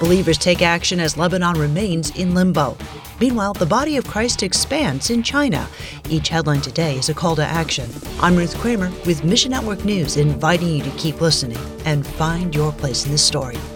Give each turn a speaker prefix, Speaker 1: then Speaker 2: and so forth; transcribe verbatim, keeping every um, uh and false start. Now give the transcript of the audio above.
Speaker 1: Believers take action as Lebanon remains in limbo. Meanwhile, the body of Christ expands in China. Each headline today is a call to action. I'm Ruth Kramer with Mission Network News, inviting you to keep listening and find your place in the story.